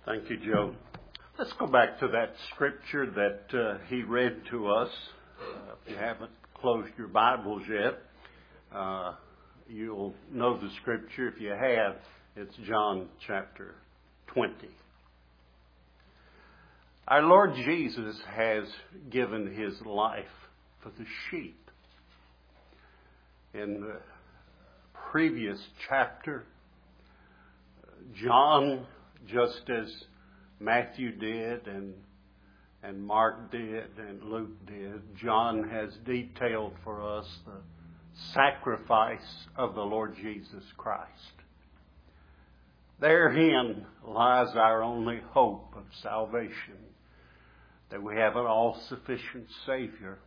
Thank you, Joe. Let's go back to that scripture that he read to us. If you haven't closed your Bibles yet, you'll know the scripture. If you have, it's John chapter 20. Our Lord Jesus has given his life for the sheep. In the previous chapter, John, just as Matthew did and Mark did and Luke did, John has detailed for us the sacrifice of the Lord Jesus Christ. Therein lies our only hope of salvation, that we have an all-sufficient Savior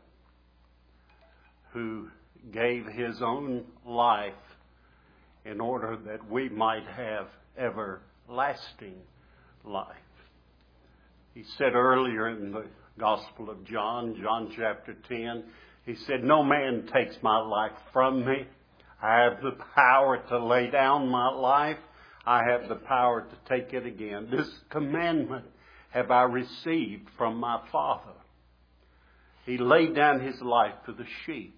who gave his own life in order that we might have everlasting life. He said earlier in the Gospel of John, John chapter 10, he said, "No man takes my life from me. I have the power to lay down my life. I have the power to take it again. This commandment have I received from my Father." He laid down his life for the sheep.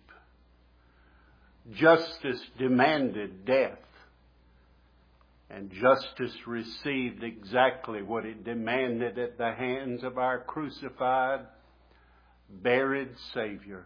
Justice demanded death. And justice received exactly what it demanded at the hands of our crucified, buried Savior.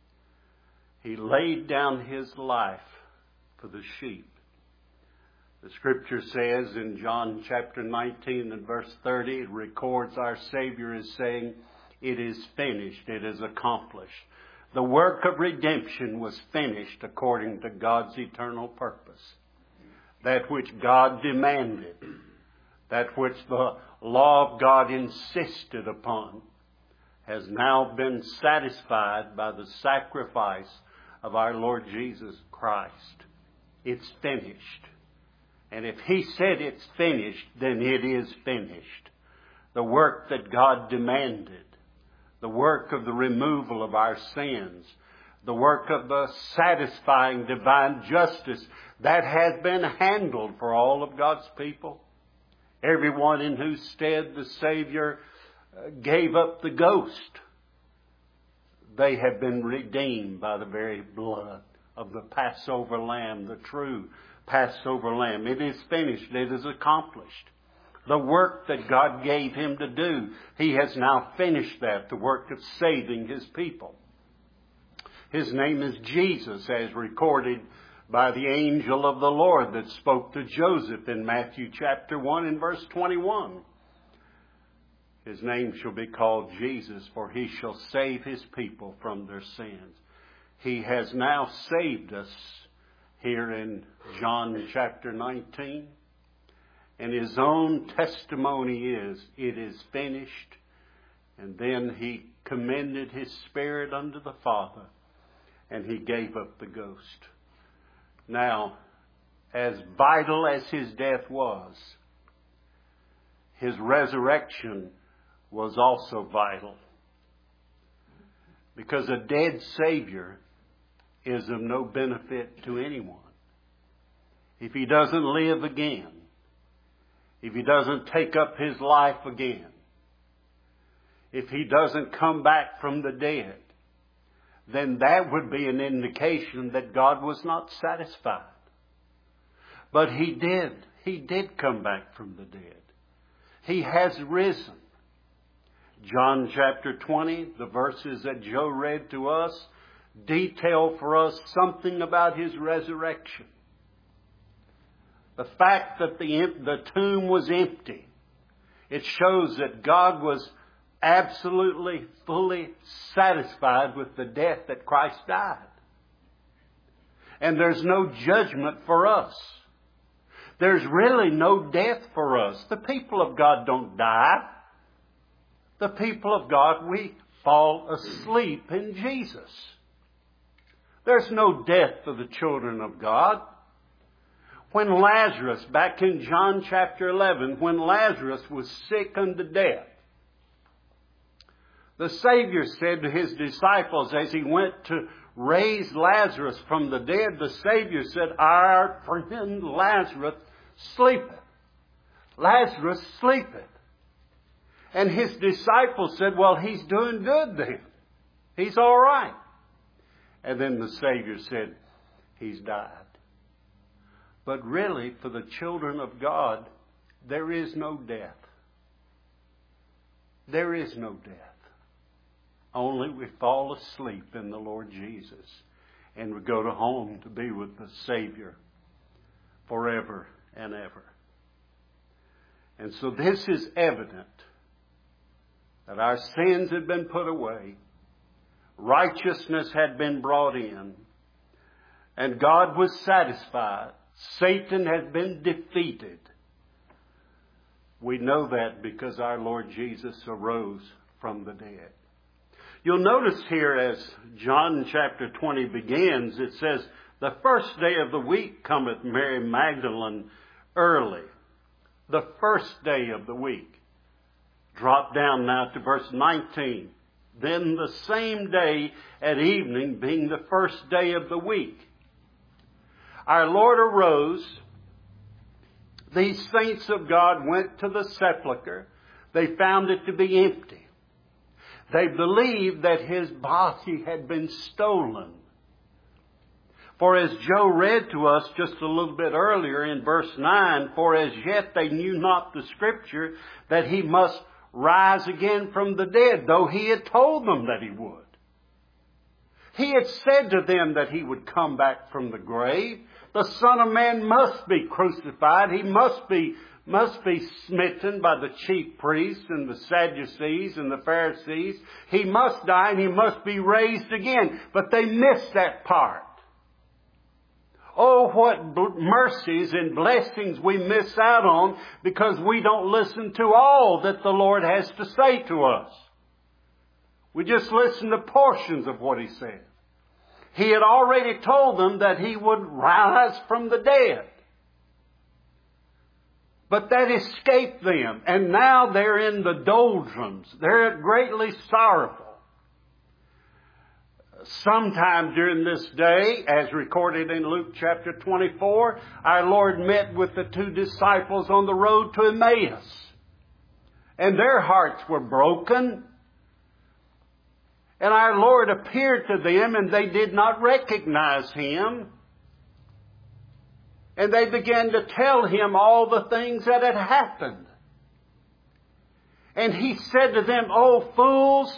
He laid down his life for the sheep. The scripture says in John chapter 19 and verse 30, it records our Savior as saying, "It is finished, it is accomplished." The work of redemption was finished according to God's eternal purpose. That which God demanded, that which the law of God insisted upon, has now been satisfied by the sacrifice of our Lord Jesus Christ. It's finished. And if he said it's finished, then it is finished. The work that God demanded, the work of the removal of our sins, the work of the satisfying divine justice, that has been handled for all of God's people. Everyone in whose stead the Savior gave up the ghost. They have been redeemed by the very blood of the Passover Lamb, the true Passover Lamb. It is finished. It is accomplished. The work that God gave him to do, he has now finished that, the work of saving his people. His name is Jesus, as recorded by the angel of the Lord that spoke to Joseph in Matthew chapter 1 and verse 21. His name shall be called Jesus, for he shall save his people from their sins. He has now saved us here in John chapter 19. And his own testimony is, "It is finished." And then he commended his spirit unto the Father, and he gave up the ghost. Now, as vital as his death was, his resurrection was also vital. Because a dead Savior is of no benefit to anyone. If he doesn't live again, if he doesn't take up his life again, if he doesn't come back from the dead, then that would be an indication that God was not satisfied. But he did. He did come back from the dead. He has risen. John chapter 20, the verses that Joe read to us, detail for us something about his resurrection. The fact that the tomb was empty, it shows that God was absolutely, fully satisfied with the death that Christ died. And there's no judgment for us. There's really no death for us. The people of God don't die. The people of God, we fall asleep in Jesus. There's no death for the children of God. When Lazarus, back in John chapter 11, when Lazarus was sick unto death, the Savior said to his disciples as he went to raise Lazarus from the dead, the Savior said, "Our friend Lazarus sleepeth." Lazarus sleepeth. And his disciples said, well, he's doing good then. He's all right. And then the Savior said, he's died. But really, for the children of God, there is no death. There is no death. Only we fall asleep in the Lord Jesus and we go to home to be with the Savior forever and ever. And so this is evident that our sins had been put away, righteousness had been brought in, and God was satisfied. Satan had been defeated. We know that because our Lord Jesus arose from the dead. You'll notice here as John chapter 20 begins, it says, the first day of the week cometh Mary Magdalene early. The first day of the week. Drop down now to verse 19. Then the same day at evening, being the first day of the week. Our Lord arose. These saints of God went to the sepulchre. They found it to be empty. They believed that his body had been stolen. For as Joe read to us just a little bit earlier in verse 9, for as yet they knew not the Scripture that he must rise again from the dead, though he had told them that he would. He had said to them that he would come back from the grave. The Son of Man must be crucified. He must be smitten by the chief priests and the Sadducees and the Pharisees. He must die and he must be raised again. But they missed that part. Oh, what mercies and blessings we miss out on because we don't listen to all that the Lord has to say to us. We just listen to portions of what he said. He had already told them that he would rise from the dead. But that escaped them. And now they're in the doldrums. They're greatly sorrowful. Sometime during this day, as recorded in Luke chapter 24, our Lord met with the two disciples on the road to Emmaus. And their hearts were broken. And our Lord appeared to them and they did not recognize him. And they began to tell him all the things that had happened. And he said to them, "Oh, fools,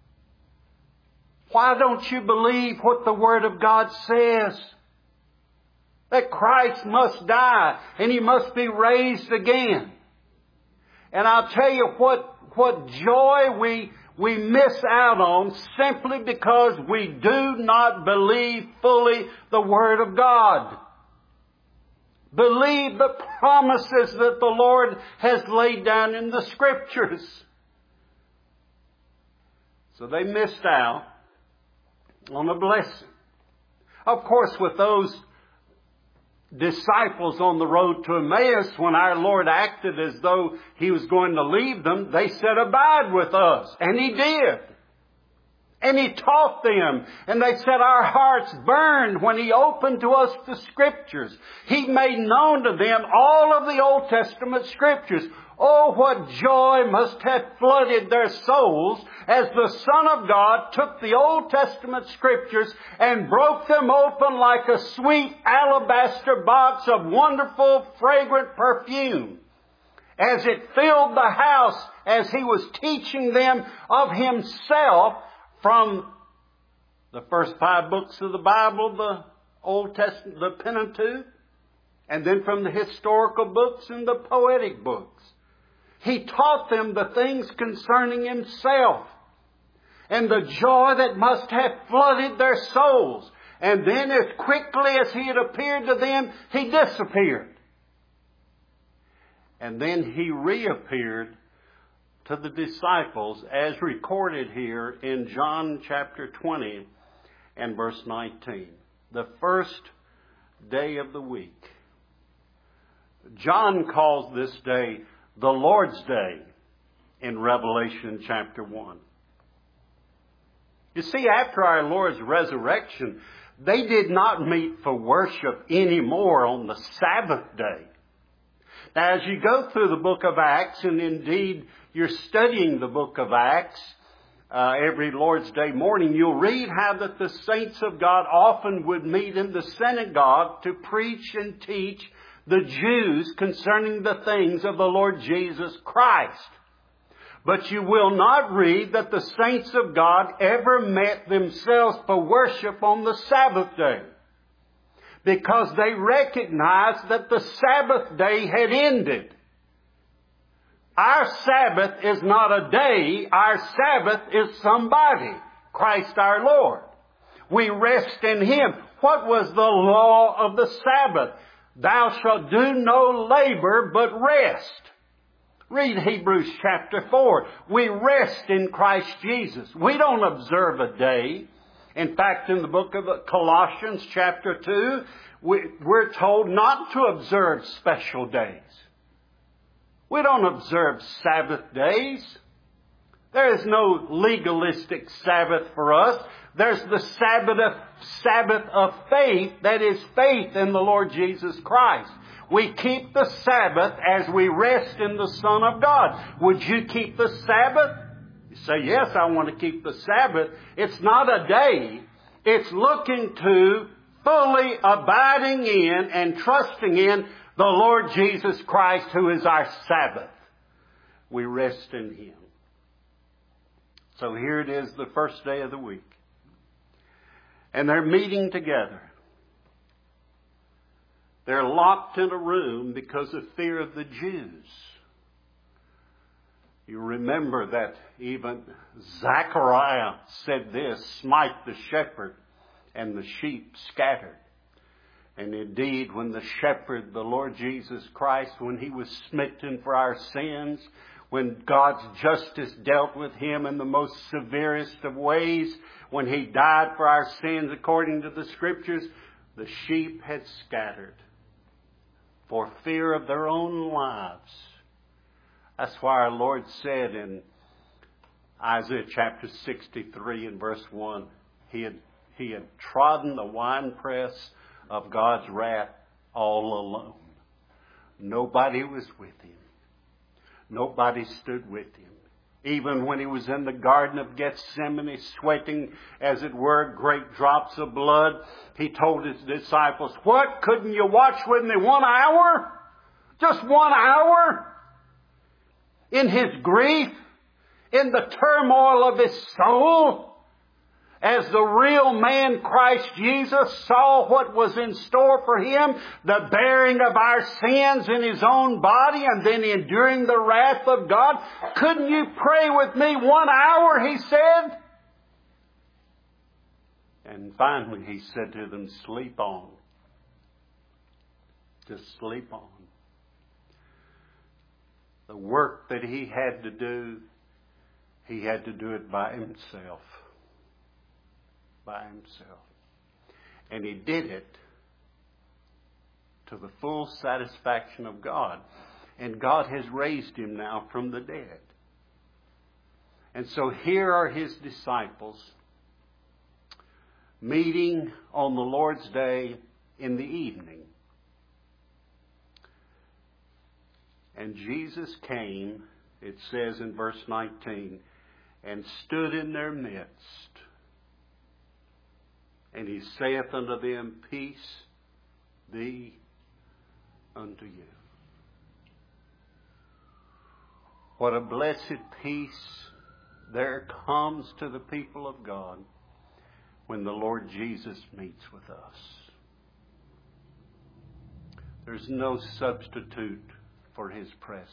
why don't you believe what the Word of God says? That Christ must die and he must be raised again." And I'll tell you what joy we miss out on simply because we do not believe fully the Word of God. Believe the promises that the Lord has laid down in the Scriptures. So they missed out on a blessing. Of course, with those disciples on the road to Emmaus, when our Lord acted as though he was going to leave them, they said, "Abide with us." And he did. And he taught them. And they said, "Our hearts burned when he opened to us the Scriptures." He made known to them all of the Old Testament Scriptures. Oh, what joy must have flooded their souls as the Son of God took the Old Testament Scriptures and broke them open like a sweet alabaster box of wonderful, fragrant perfume. As it filled the house as he was teaching them of himself from the first 5 books of the Bible, the Old Testament, the Pentateuch, and then from the historical books and the poetic books. He taught them the things concerning himself and the joy that must have flooded their souls. And then as quickly as he had appeared to them, he disappeared. And then he reappeared to the disciples as recorded here in John chapter 20 and verse 19. The first day of the week. John calls this day the Lord's Day in Revelation chapter 1. You see, after our Lord's resurrection, they did not meet for worship anymore on the Sabbath day. Now, as you go through the book of Acts, and indeed you're studying the book of Acts every Lord's Day morning, you'll read how that the saints of God often would meet in the synagogue to preach and teach the Jews concerning the things of the Lord Jesus Christ. But you will not read that the saints of God ever met themselves for worship on the Sabbath day, because they recognized that the Sabbath day had ended. Our Sabbath is not a day. Our Sabbath is somebody, Christ our Lord. We rest in Him. What was the law of the Sabbath? Thou shalt do no labor but rest. Read Hebrews chapter 4. We rest in Christ Jesus. We don't observe a day. In fact, in the book of Colossians chapter 2, we're told not to observe special days. We don't observe Sabbath days. There is no legalistic Sabbath for us. There's the Sabbath of faith, that is faith in the Lord Jesus Christ. We keep the Sabbath as we rest in the Son of God. Would you keep the Sabbath? You say, yes, I want to keep the Sabbath. It's not a day. It's looking to fully abiding in and trusting in the Lord Jesus Christ, who is our Sabbath. We rest in Him. So here it is, the first day of the week. And they're meeting together. They're locked in a room because of fear of the Jews. You remember that even Zechariah said this, smite the shepherd and the sheep scattered. And indeed, when the shepherd, the Lord Jesus Christ, when He was smitten for our sins, when God's justice dealt with Him in the most severest of ways, when He died for our sins according to the Scriptures, the sheep had scattered for fear of their own lives. That's why our Lord said in Isaiah chapter 63 and verse 1, He had trodden the winepress of God's wrath all alone. Nobody was with Him. Nobody stood with Him. Even when He was in the Garden of Gethsemane, sweating, as it were, great drops of blood, He told His disciples, what, couldn't you watch with me 1 hour? Just 1 hour? In His grief, in the turmoil of His soul, as the real man Christ Jesus saw what was in store for Him, the bearing of our sins in His own body and then enduring the wrath of God. Couldn't you pray with me 1 hour, He said? And finally He said to them, sleep on. Just sleep on. The work that He had to do, He had to do it by Himself. By Himself. And He did it to the full satisfaction of God. And God has raised Him now from the dead. And so here are His disciples meeting on the Lord's Day in the evening. And Jesus came, it says in verse 19, and stood in their midst. And He saith unto them, peace be unto you. What a blessed peace there comes to the people of God when the Lord Jesus meets with us. There's no substitute for His presence.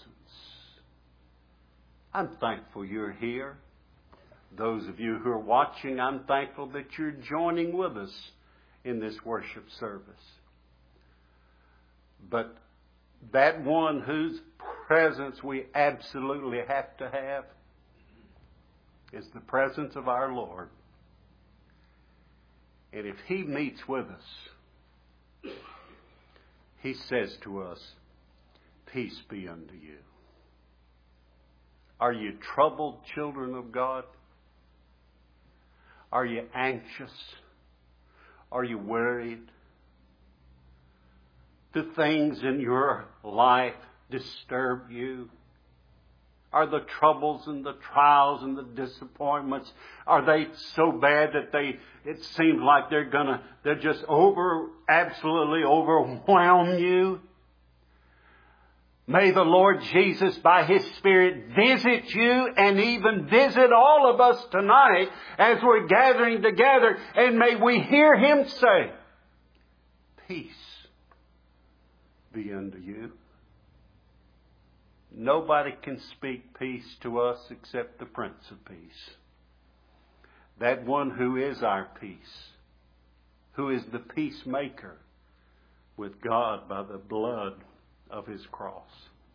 I'm thankful you're here. Those of you who are watching, I'm thankful that you're joining with us in this worship service. But that one whose presence we absolutely have to have is the presence of our Lord. And if He meets with us, He says to us, peace be unto you. Are you troubled, children of God? Are you anxious? Are you worried? Do things in your life disturb you? Are the troubles and the trials and the disappointments, are they so bad that it seems like they're just absolutely overwhelm you? May the Lord Jesus, by His Spirit, visit you and even visit all of us tonight as we're gathering together. And may we hear Him say, peace be unto you. Nobody can speak peace to us except the Prince of Peace. That one who is our peace, who is the peacemaker with God by the blood of His cross.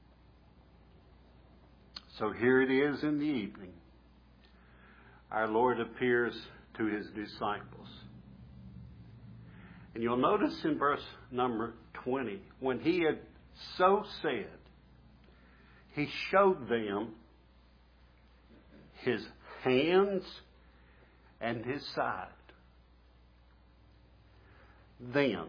So here it is in the evening. Our Lord appears to His disciples. And you'll notice in verse number 20, when He had so said, He showed them His hands and His side. Then,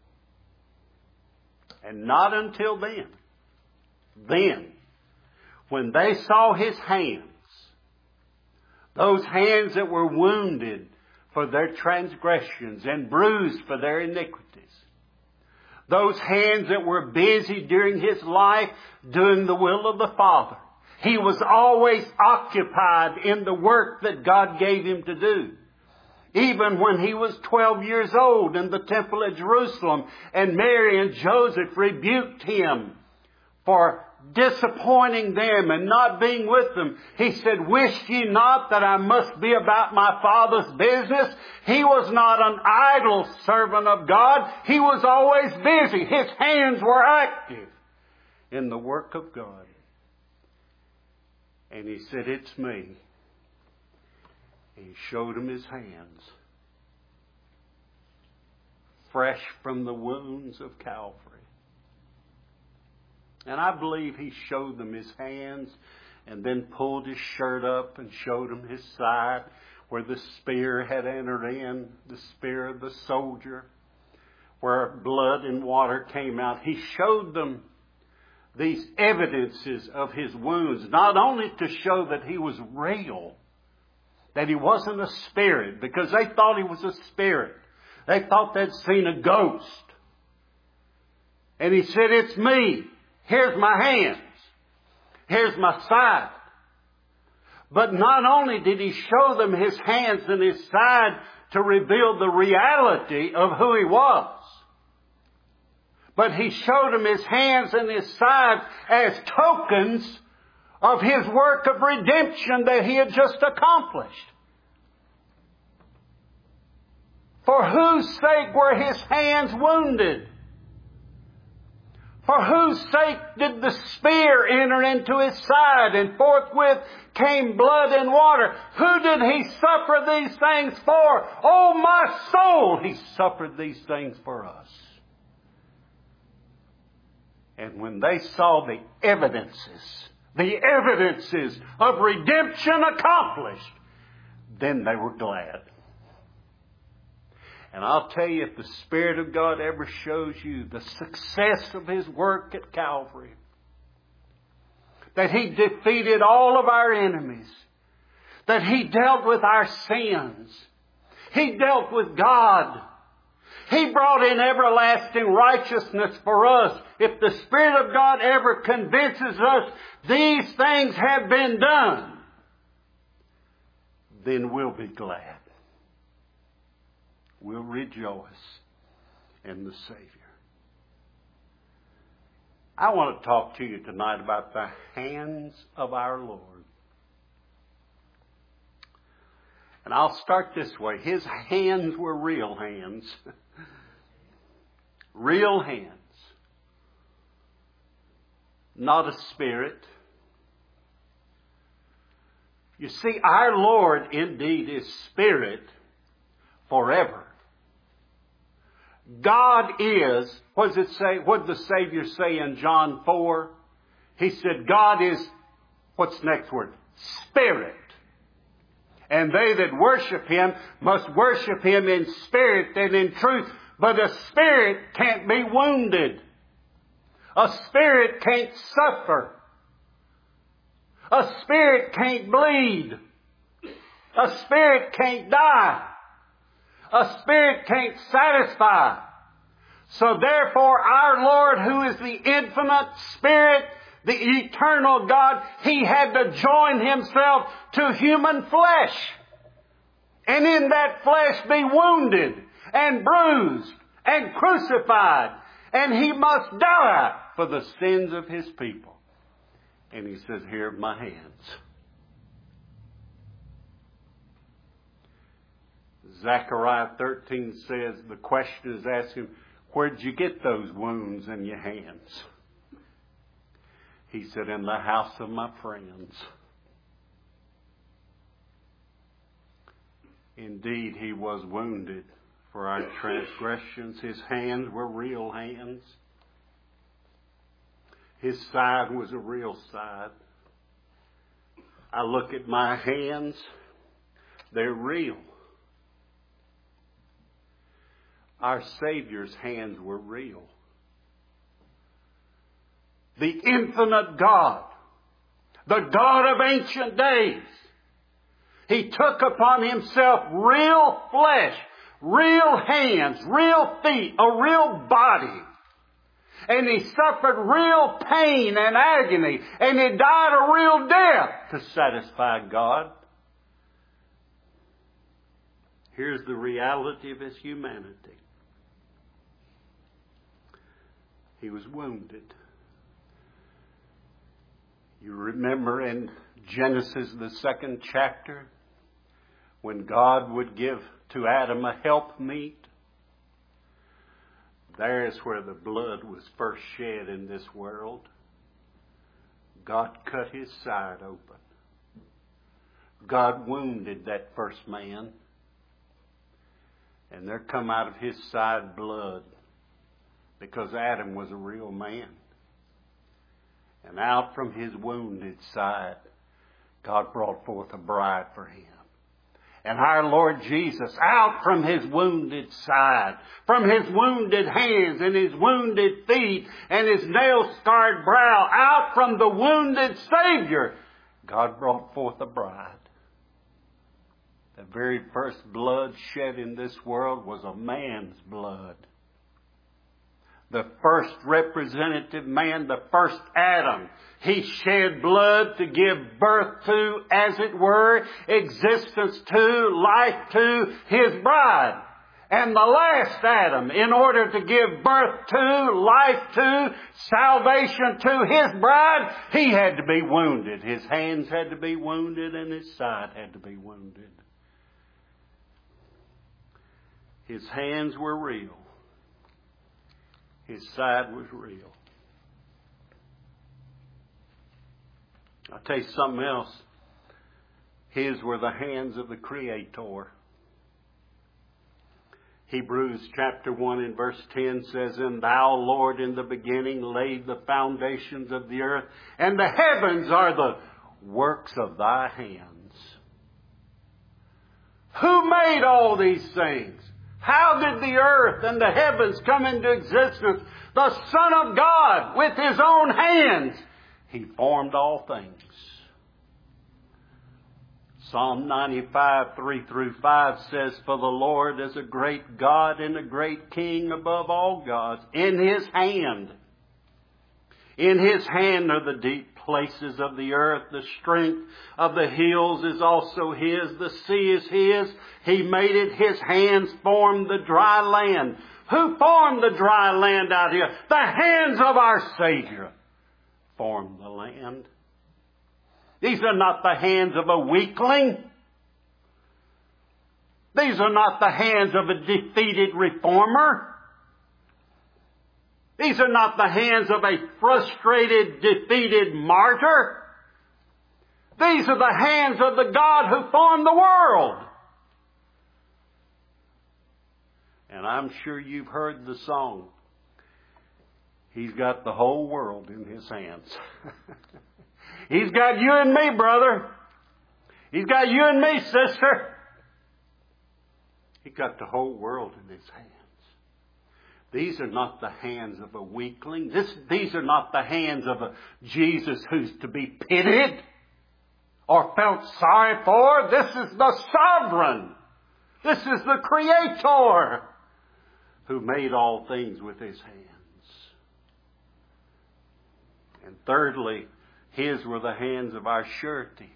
and not until then, when they saw His hands, those hands that were wounded for their transgressions and bruised for their iniquities, those hands that were busy during His life doing the will of the Father. He was always occupied in the work that God gave Him to do. Even when He was 12 years old in the temple at Jerusalem, and Mary and Joseph rebuked Him for disappointing them and not being with them. He said, "Wish ye not that I must be about my Father's business?" He was not an idle servant of God. He was always busy. His hands were active in the work of God. And He said, "It's me." He showed him His hands, fresh from the wounds of Calvary. And I believe He showed them His hands and then pulled His shirt up and showed them His side where the spear had entered in, the spear of the soldier, where blood and water came out. He showed them these evidences of His wounds, not only to show that He was real, that He wasn't a spirit, because they thought He was a spirit. They thought they'd seen a ghost. And He said, "It's me. Here's my hands. Here's my side." But not only did He show them His hands and His side to reveal the reality of who He was, but He showed them His hands and His side as tokens of His work of redemption that He had just accomplished. For whose sake were His hands wounded? For whose sake did the spear enter into His side and forthwith came blood and water? Who did He suffer these things for? Oh, my soul, He suffered these things for us. And when they saw the evidences of redemption accomplished, then they were glad. And I'll tell you, if the Spirit of God ever shows you the success of His work at Calvary, that He defeated all of our enemies, that He dealt with our sins, He dealt with God, He brought in everlasting righteousness for us. If the Spirit of God ever convinces us these things have been done, then we'll be glad. We'll rejoice in the Savior. I want to talk to you tonight about the hands of our Lord. And I'll start this way. His hands were real hands. Real hands. Not a spirit. You see, our Lord indeed is Spirit forever. God is, what does it say? What did the Savior say in John 4? He said, God is, what's the next word? Spirit. And they that worship Him must worship Him in spirit and in truth. But a spirit can't be wounded. A spirit can't suffer. A spirit can't bleed. A spirit can't die. A spirit can't satisfy. So therefore our Lord, who is the infinite Spirit, the eternal God, He had to join Himself to human flesh. And in that flesh be wounded and bruised and crucified. And He must die for the sins of His people. And He says, here are my hands. Zechariah 13 says, the question is asked him, where'd you get those wounds in your hands? He said, in the house of my friends. Indeed, He was wounded for our transgressions. His hands were real hands. His side was a real side. I look at my hands, they're real. Our Savior's hands were real. The infinite God, the God of ancient days, He took upon Himself real flesh, real hands, real feet, a real body. And He suffered real pain and agony. And He died a real death to satisfy God. Here's the reality of His humanity. He was wounded. You remember in Genesis, the 2nd chapter, when God would give to Adam a helpmeet. There's where the blood was first shed in this world. God cut His side open. God wounded that first man. And there come out of his side blood. Because Adam was a real man. And out from his wounded side, God brought forth a bride for him. And our Lord Jesus, out from His wounded side, from His wounded hands and His wounded feet and His nail-scarred brow, out from the wounded Savior, God brought forth a bride. The very first blood shed in this world was a man's blood. The first representative man, the first Adam, he shed blood to give birth to, as it were, existence to, life to his bride. And the last Adam, in order to give birth to, life to, salvation to his bride, he had to be wounded. His hands had to be wounded and his side had to be wounded. His hands were real. His side was real. I'll tell you something else. His were the hands of the Creator. Hebrews chapter 1 and verse 10 says, And Thou, Lord, in the beginning laid the foundations of the earth, and the heavens are the works of Thy hands. Who made all these things? How did the earth and the heavens come into existence? The Son of God, with His own hands, He formed all things. Psalm 95, 3-5 says, For the Lord is a great God and a great King above all gods. In His hand are the deep places of the earth. The strength of the hills is also His. The sea is His. He made it. His hands formed the dry land. Who formed the dry land out here? The hands of our Savior formed the land. These are not the hands of a weakling. These are not the hands of a defeated reformer. These are not the hands of a frustrated, defeated martyr. These are the hands of the God who formed the world. And I'm sure you've heard the song, He's got the whole world in His hands. He's got you and me, brother. He's got you and me, sister. He got the whole world in His hands. These are not the hands of a weakling. These are not the hands of a Jesus who's to be pitied or felt sorry for. This is the sovereign. This is the Creator who made all things with His hands. And thirdly, His were the hands of our surety.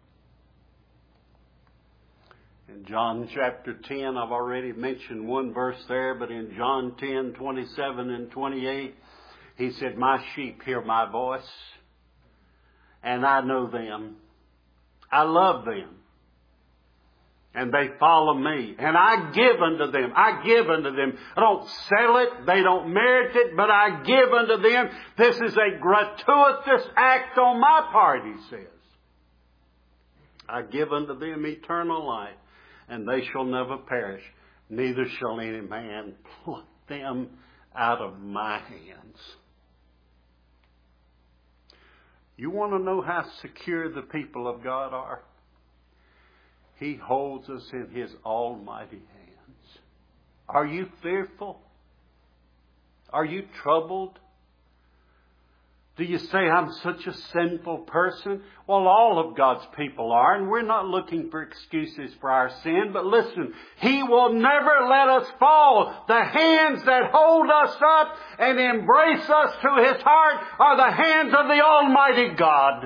In John chapter 10, I've already mentioned one verse there, but in John 10, 27 and 28, He said, "My sheep hear my voice, and I know them. I love them, and they follow me, and I give unto them." I give unto them. I don't sell it. They don't merit it, but I give unto them. This is a gratuitous act on my part, He says. I give unto them eternal life, and they shall never perish, neither shall any man pluck them out of my hands. You want to know how secure the people of God are? He holds us in His almighty hands. Are you fearful? Are you troubled? Do you say, "I'm such a sinful person"? Well, all of God's people are, and we're not looking for excuses for our sin. But listen, He will never let us fall. The hands that hold us up and embrace us to His heart are the hands of the Almighty God.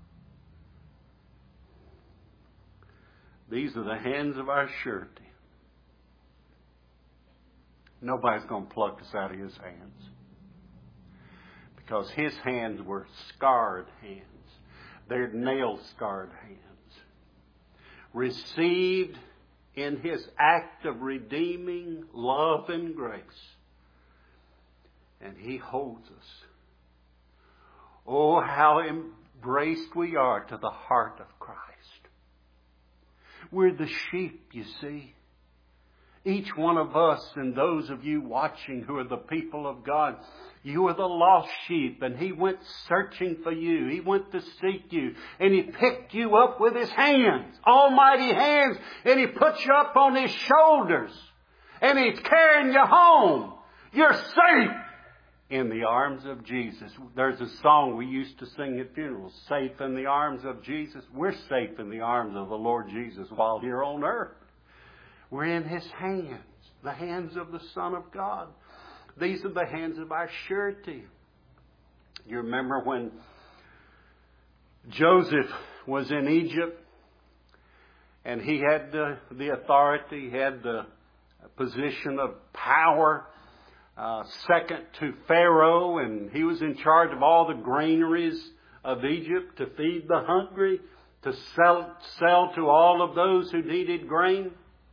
These are the hands of our surety. Nobody's going to pluck us out of His hands. Because His hands were scarred hands. They're nail-scarred hands. Received in His act of redeeming love and grace. And He holds us. Oh, how embraced we are to the heart of Christ. We're the sheep, you see. Each one of us and those of you watching who are the people of God, you are the lost sheep, and He went searching for you. He went to seek you, and He picked you up with His hands, almighty hands, and He put you up on His shoulders, and He's carrying you home. You're safe in the arms of Jesus. There's a song we used to sing at funerals, "Safe in the arms of Jesus." We're safe in the arms of the Lord Jesus while here on earth. We're in His hands, the hands of the Son of God. These are the hands of our surety. You remember when Joseph was in Egypt and he had the authority, he had the position of power, second to Pharaoh, and he was in charge of all the granaries of Egypt to feed the hungry, to sell to all of those who needed grain.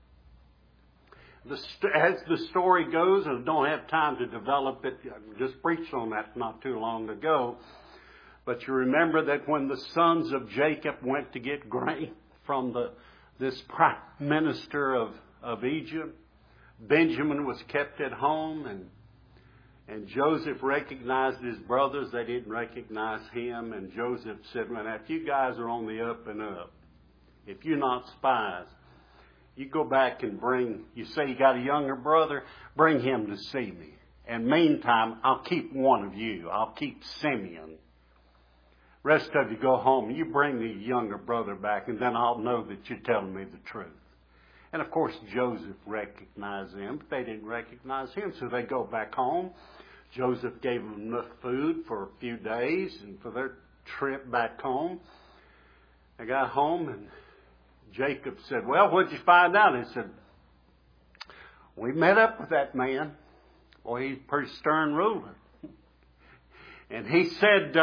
As the story goes, and I don't have time to develop it, I just preached on that not too long ago. But you remember that when the sons of Jacob went to get grain from this prime minister of Egypt, Benjamin was kept at home, and Joseph recognized his brothers. They didn't recognize him. And Joseph said, "Well, now, if you guys are on the up and up, if you're not spies, you go back and you say you got a younger brother, bring him to see me. And meantime, I'll keep one of you. I'll keep Simeon. Rest of you go home. You bring the younger brother back, and then I'll know that you're telling me the truth." And of course, Joseph recognized them, but they didn't recognize him. So they go back home. Joseph gave them enough food for a few days and for their trip back home. They got home, and Jacob said, "Well, what'd you find out?" He said, "We met up with that man. Boy, he's a pretty stern ruler." And he said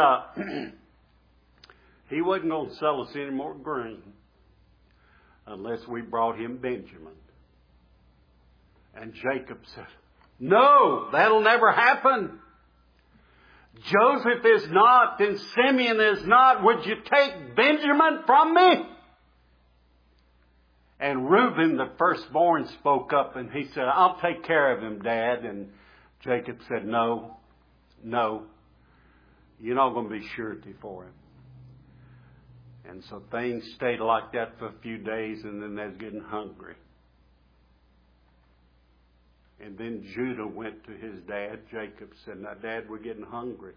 he wasn't going to sell us any more grain unless we brought him Benjamin. And Jacob said, "No, that'll never happen. Joseph is not and Simeon is not. Would you take Benjamin from me?" And Reuben, the firstborn, spoke up and he said, "I'll take care of him, Dad." And Jacob said, No, you're not going to be surety for him." And so things stayed like that for a few days, and then they was getting hungry. And then Judah went to his dad, Jacob, said, now, Dad, we're getting hungry.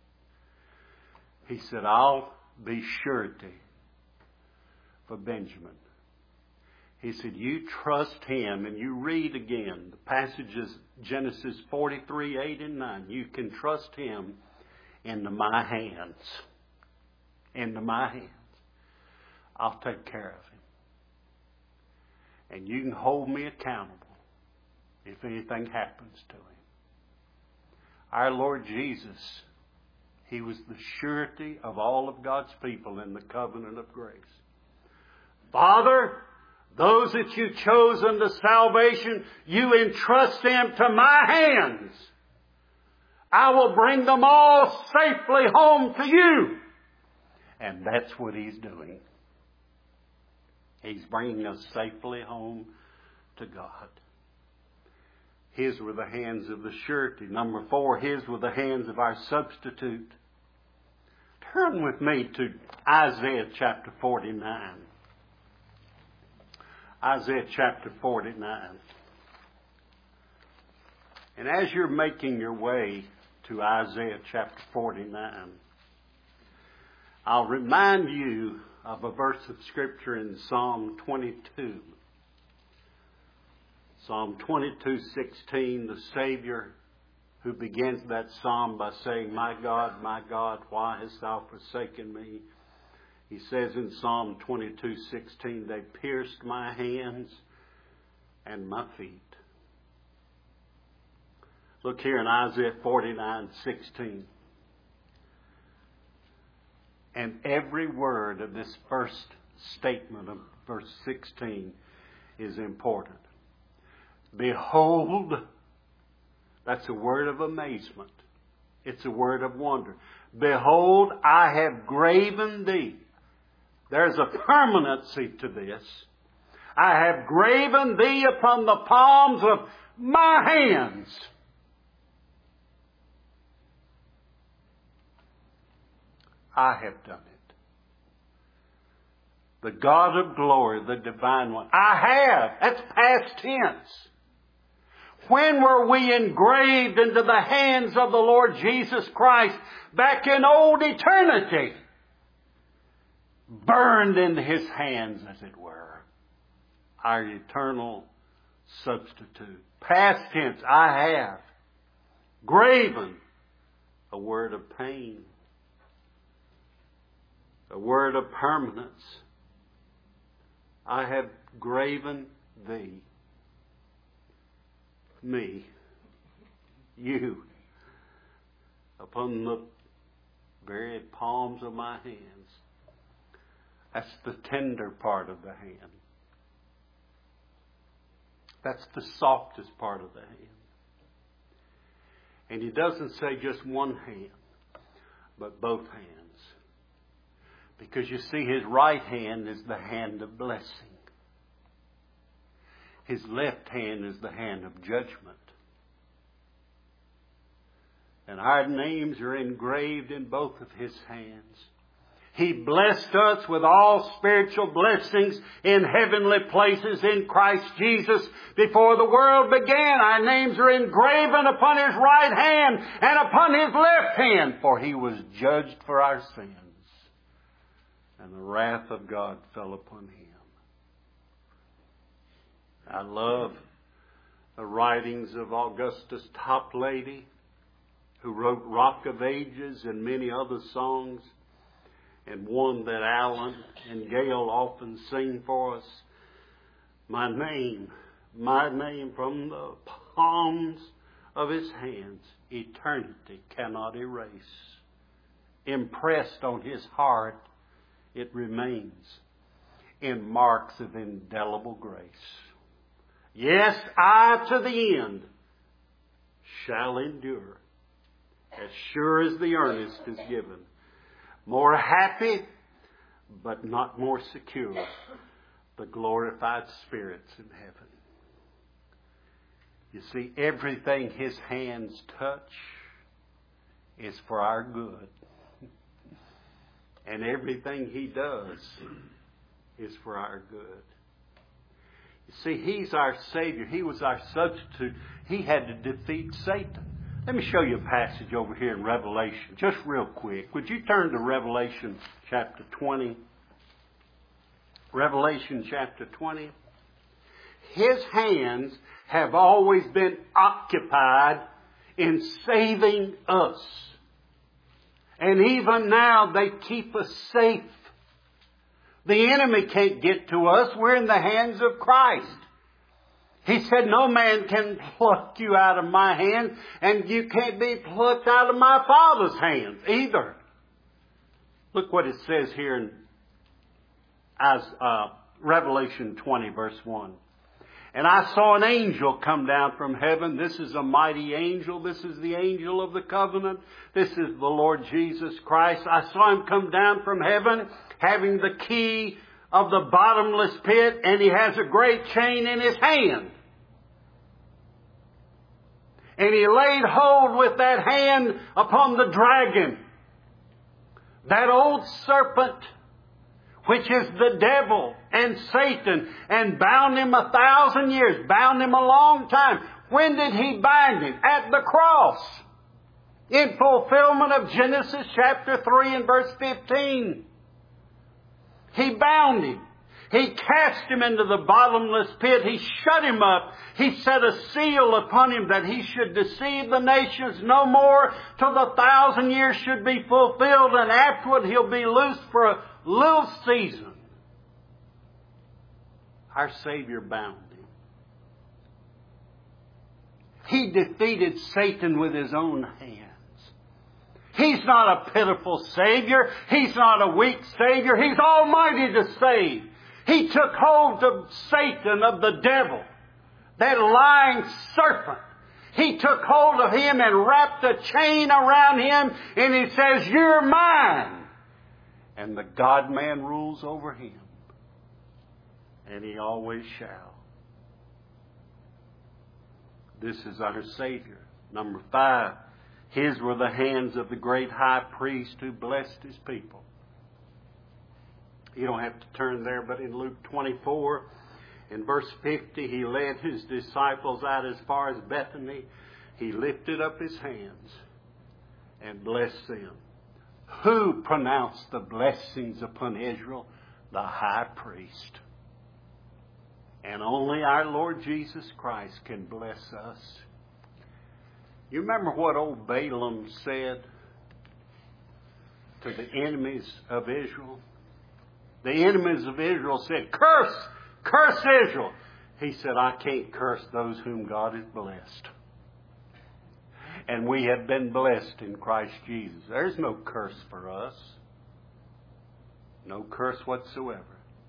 He said, I'll be surety for Benjamin. He said, you trust him. And you read again the passages, Genesis 43, 8 and 9. You can trust him into my hands. Into my hands. I'll take care of him. And you can hold me accountable if anything happens to him. Our Lord Jesus, He was the surety of all of God's people in the covenant of grace. Father, those that you chose unto salvation, you entrust them to my hands. I will bring them all safely home to you. And that's what He's doing. He's bringing us safely home to God. His were the hands of the surety. Number 4, His were the hands of our substitute. Turn with me to Isaiah chapter 49. Isaiah chapter 49. And as you're making your way to Isaiah chapter 49, I'll remind you of a verse of Scripture in Psalm 22. Psalm 22:16, the Savior who begins that psalm by saying, my God, why hast thou forsaken me? He says in Psalm 22:16, they pierced my hands and my feet. Look here in Isaiah 49:16. And every word of this first statement of verse 16 is important. Behold, that's a word of amazement. It's a word of wonder. Behold, I have graven thee. There's a permanency to this. I have graven thee upon the palms of my hands. I have done it. The God of glory, the divine one. I have. That's past tense. When were we engraved into the hands of the Lord Jesus Christ? Back in old eternity. Burned into His hands, as it were. Our eternal substitute. Past tense, I have. Graven, a word of pain. A word of permanence. I have graven thee. Me. You. Upon the very palms of my hands. That's the tender part of the hand. That's the softest part of the hand. And He doesn't say just one hand, but both hands. Because you see, His right hand is the hand of blessing. His left hand is the hand of judgment. And our names are engraved in both of His hands. He blessed us with all spiritual blessings in heavenly places in Christ Jesus. Before the world began, our names are engraven upon His right hand and upon His left hand. For He was judged for our sins. And the wrath of God fell upon Him. I love the writings of Augustus Toplady, who wrote Rock of Ages and many other songs, and one that Alan and Gail often sing for us. My name from the palms of His hands, eternity cannot erase. Impressed on His heart, it remains in marks of indelible grace. Yes, I to the end shall endure, as sure as the earnest is given. More happy, but not more secure, the glorified spirits in heaven. You see, everything His hands touch is for our good. And everything He does is for our good. See, He's our Savior. He was our substitute. He had to defeat Satan. Let me show you a passage over here in Revelation, just real quick. Would you turn to Revelation chapter 20? Revelation chapter 20. His hands have always been occupied in saving us. And even now they keep us safe. The enemy can't get to us. We're in the hands of Christ. He said, no man can pluck you out of my hand, and you can't be plucked out of my Father's hands either. Look what it says here in Revelation 20, verse 1. And I saw an angel come down from heaven. This is a mighty angel. This is the angel of the covenant. This is the Lord Jesus Christ. I saw him come down from heaven, having the key of the bottomless pit, and he has a great chain in his hand. And he laid hold with that hand upon the dragon, that old serpent, which is the devil and Satan, and bound him 1,000 years, bound him a long time. When did he bind him? At the cross. In fulfillment of Genesis chapter 3 and verse 15. He bound him. He cast him into the bottomless pit. He shut him up. He set a seal upon him that he should deceive the nations no more till the 1,000 years should be fulfilled, and afterward he'll be loosed for a little season. Our Savior bound him. He defeated Satan with his own hands. He's not a pitiful Savior. He's not a weak Savior. He's almighty to save. He took hold of Satan, of the devil, that lying serpent. He took hold of him and wrapped a chain around him, and he says, you're mine. And the God-man rules over him. And he always shall. This is our Savior. Number 5, his were the hands of the great high priest who blessed his people. You don't have to turn there, but in Luke 24, in verse 50, he led his disciples out as far as Bethany. He lifted up his hands and blessed them. Who pronounced the blessings upon Israel? The high priest. And only our Lord Jesus Christ can bless us. You remember what old Balaam said to the enemies of Israel? The enemies of Israel said, curse Israel. He said, I can't curse those whom God has blessed. And we have been blessed in Christ Jesus. There's no curse for us. No curse whatsoever.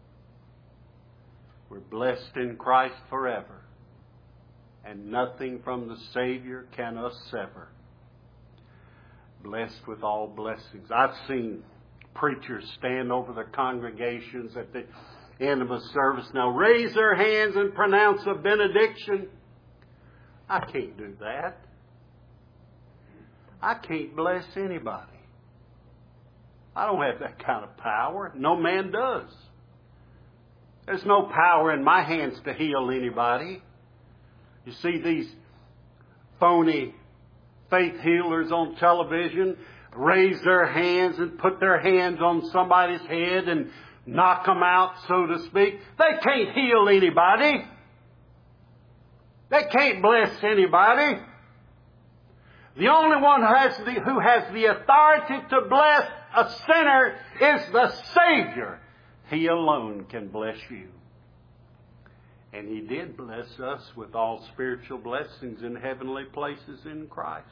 We're blessed in Christ forever. And nothing from the Savior can us sever. Blessed with all blessings. I've seen preachers stand over their congregations at the end of a service. Now raise their hands and pronounce a benediction. I can't do that. I can't bless anybody. I don't have that kind of power. No man does. There's no power in my hands to heal anybody. You see these phony faith healers on television raise their hands and put their hands on somebody's head and knock them out, so to speak. They can't heal anybody. They can't bless anybody. The only one who has the authority to bless a sinner is the Savior. He alone can bless you. And He did bless us with all spiritual blessings in heavenly places in Christ.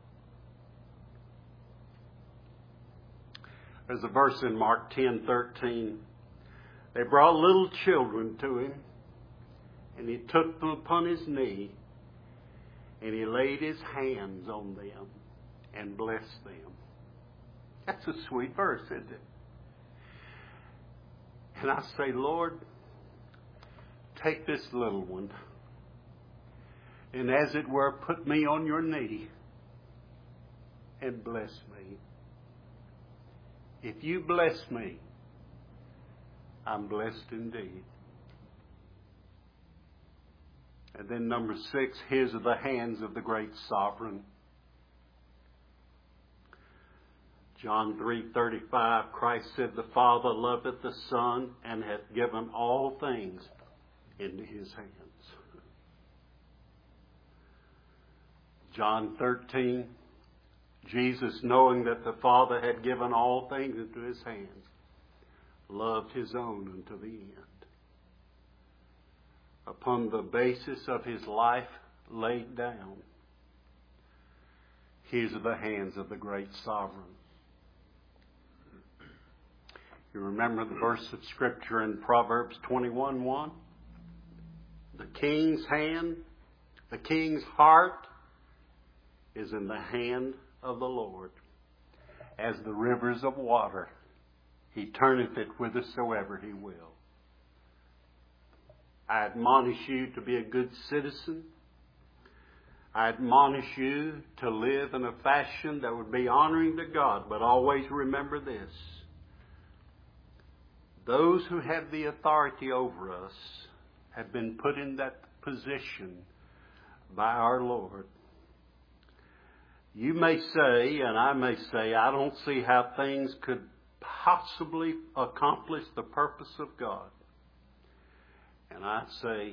There's a verse in Mark 10:13. They brought little children to Him, and He took them upon His knee, and He laid His hands on them and blessed them. That's a sweet verse, isn't it? And I say, Lord, take this little one and, as it were, put me on your knee and bless me. If you bless me, I'm blessed indeed. And then number 6, His are the hands of the great sovereign. John 3:35, Christ said, the Father loveth the Son and hath given all things into His hands. John 13, Jesus, knowing that the Father had given all things into His hands, loved His own unto the end. Upon the basis of His life laid down, His are the hands of the great sovereign. You remember the verse of Scripture in Proverbs 21:1? The king's hand, the king's heart is in the hand of the Lord. As the rivers of water, He turneth it whithersoever He will. I admonish you to be a good citizen. I admonish you to live in a fashion that would be honoring to God, but always remember this. Those who have the authority over us have been put in that position by our Lord. You may say, and I may say, I don't see how things could possibly accomplish the purpose of God. And I say,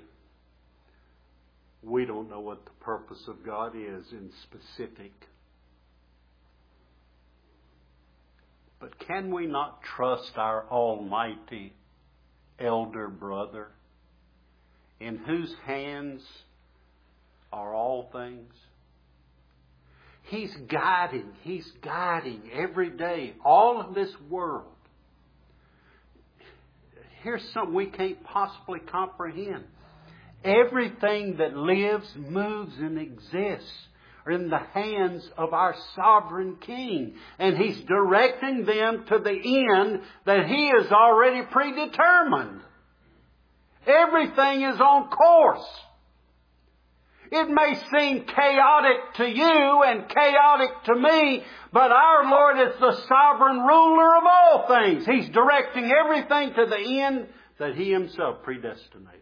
we don't know what the purpose of God is in specific. But can we not trust our almighty elder brother, in whose hands are all things? He's guiding every day all of this world. Here's something we can't possibly comprehend. Everything that lives, moves, and exists are in the hands of our sovereign King. And He's directing them to the end that He has already predetermined. Everything is on course. It may seem chaotic to you and chaotic to me, but our Lord is the sovereign ruler of all things. He's directing everything to the end that He Himself predestinated.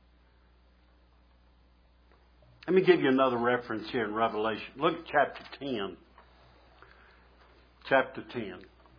Let me give you another reference here in Revelation. Look at chapter 10. Chapter 10.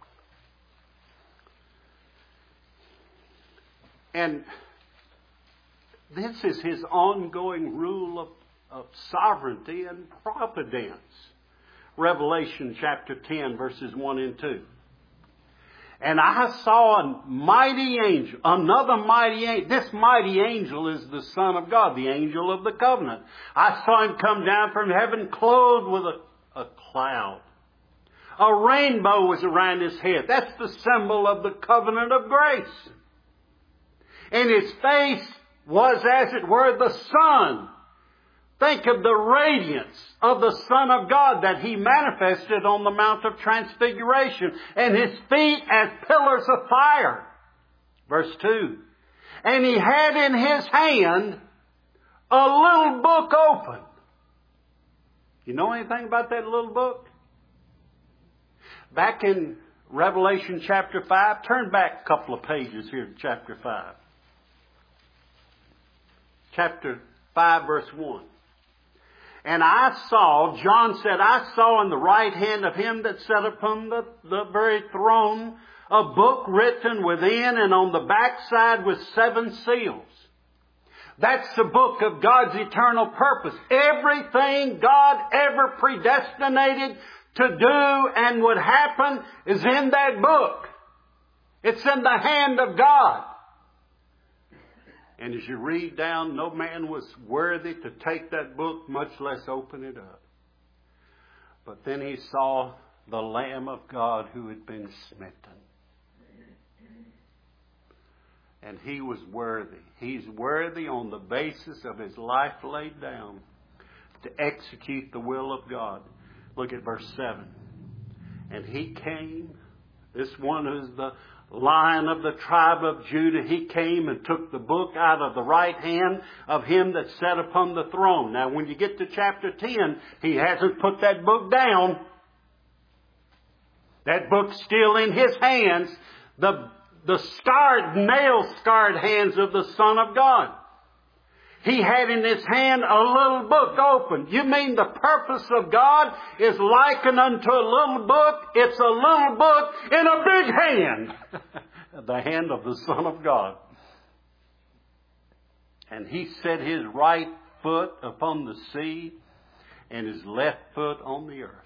And this is His ongoing rule of sovereignty and providence. Revelation chapter 10, verses 1 and 2. And I saw a mighty angel, another mighty angel. This mighty angel is the Son of God, the angel of the covenant. I saw Him come down from heaven clothed with a cloud. A rainbow was around His head. That's the symbol of the covenant of grace. And His face was, as it were, the sun. Think of the radiance of the Son of God that He manifested on the Mount of Transfiguration. And His feet as pillars of fire. Verse 2. And He had in His hand a little book open. You know anything about that little book? Back in Revelation chapter 5, turn back a couple of pages here to chapter 5. Chapter 5, verse 1. And I saw, John said, I saw in the right hand of Him that sat upon the very throne a book written within and on the backside with 7 seals. That's the book of God's eternal purpose. Everything God ever predestinated to do and would happen is in that book. It's in the hand of God. And as you read down, no man was worthy to take that book, much less open it up. But then he saw the Lamb of God who had been smitten. And He was worthy. He's worthy on the basis of His life laid down to execute the will of God. Look at verse 7. And He came, this one who's the Lion of the tribe of Judah, He came and took the book out of the right hand of Him that sat upon the throne. Now when you get to chapter 10, He hasn't put that book down. That book's still in His hands. The scarred, nail-scarred hands of the Son of God. He had in his hand a little book open. You mean the purpose of God is likened unto a little book? It's a little book in a big hand. The hand of the Son of God. And he set his right foot upon the sea and his left foot on the earth.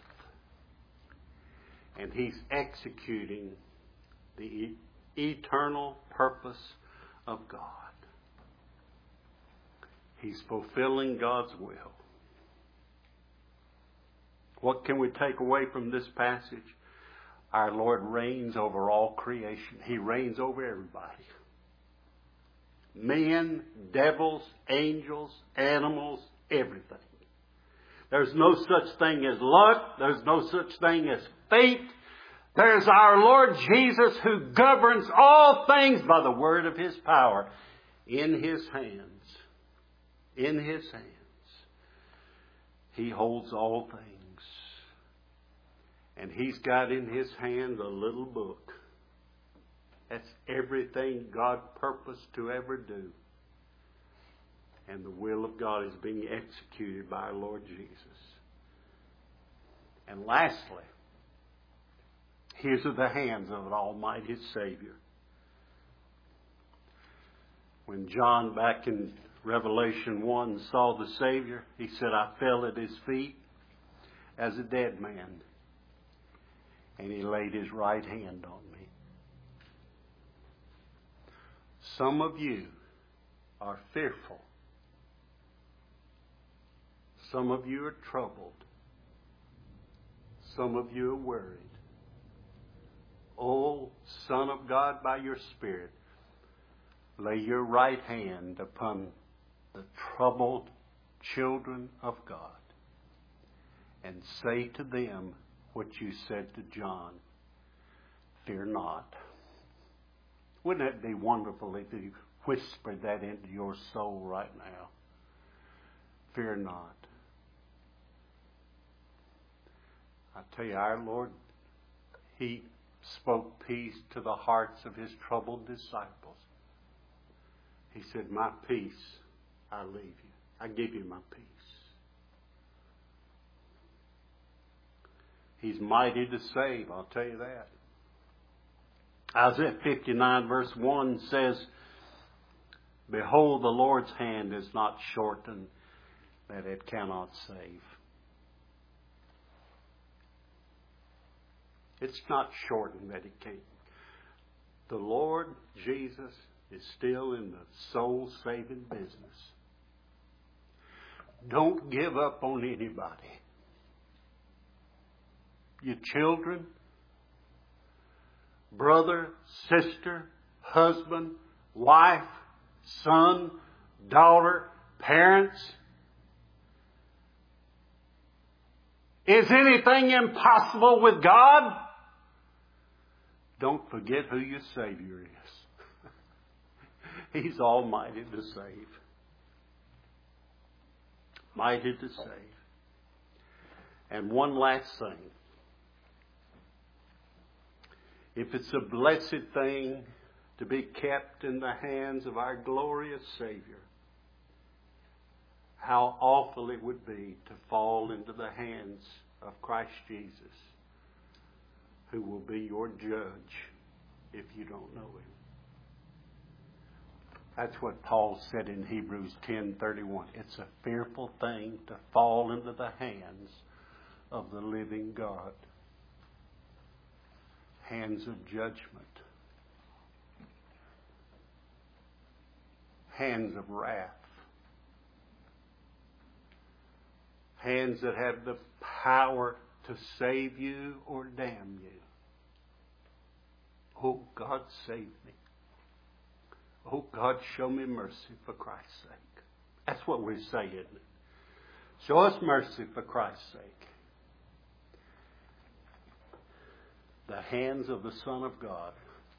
And he's executing the eternal purpose of God. He's fulfilling God's will. What can we take away from this passage? Our Lord reigns over all creation. He reigns over everybody. Men, devils, angels, animals, everything. There's no such thing as luck. There's no such thing as fate. There's our Lord Jesus who governs all things by the word of His power in His hands. In His hands. He holds all things. And He's got in His hand a little book. That's everything God purposed to ever do. And the will of God is being executed by our Lord Jesus. And lastly, His are the hands of an almighty Savior. When John, back in Revelation 1, saw the Savior, he said, I fell at His feet as a dead man. And He laid His right hand on me. Some of you are fearful. Some of you are troubled. Some of you are worried. Oh, Son of God, by your Spirit, lay your right hand upon the troubled children of God and say to them what you said to John, fear not. Wouldn't it be wonderful if you whispered that into your soul right now? Fear not. I tell you, our Lord, He spoke peace to the hearts of His troubled disciples. He said, my peace I leave you. I give you my peace. He's mighty to save, I'll tell you that. Isaiah 59 verse 1 says, behold, the Lord's hand is not shortened that it cannot save. It's not shortened that it can't. The Lord Jesus is still in the soul-saving business. Don't give up on anybody. Your children, brother, sister, husband, wife, son, daughter, parents. Is anything impossible with God? Don't forget who your Savior is. He's almighty to save. Mighty to save. And one last thing. If it's a blessed thing to be kept in the hands of our glorious Savior, how awful it would be to fall into the hands of Christ Jesus, who will be your judge if you don't know Him. That's what Paul said in Hebrews 10:31. It's a fearful thing to fall into the hands of the living God. Hands of judgment. Hands of wrath. Hands that have the power to save you or damn you. Oh, God, save me. Oh, God, show me mercy for Christ's sake. That's what we say, isn't it? Show us mercy for Christ's sake. The hands of the Son of God.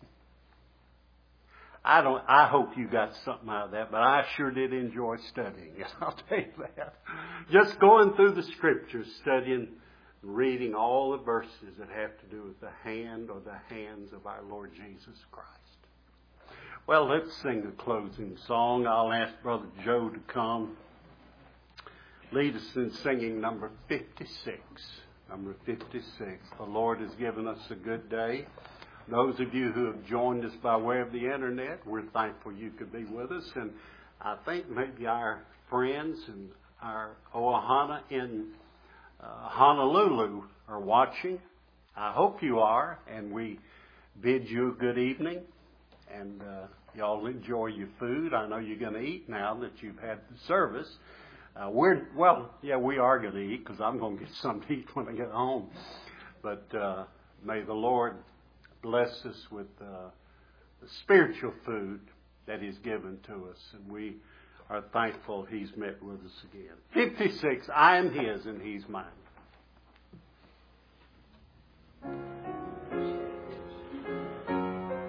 I hope you got something out of that, but I sure did enjoy studying it. I'll tell you that. Just going through the Scriptures, studying, reading all the verses that have to do with the hand or the hands of our Lord Jesus Christ. Well, let's sing the closing song. I'll ask Brother Joe to come. Lead us in singing number 56. Number 56. The Lord has given us a good day. Those of you who have joined us by way of the internet, we're thankful you could be with us. And I think maybe our friends and our Ohana in Honolulu are watching. I hope you are, and we bid you a good evening. And y'all enjoy your food. I know you're going to eat now that you've had the service. We are going to eat because I'm going to get something to eat when I get home. But may the Lord bless us with the spiritual food that He's given to us. And we are thankful He's met with us again. 56, I am His and He's mine.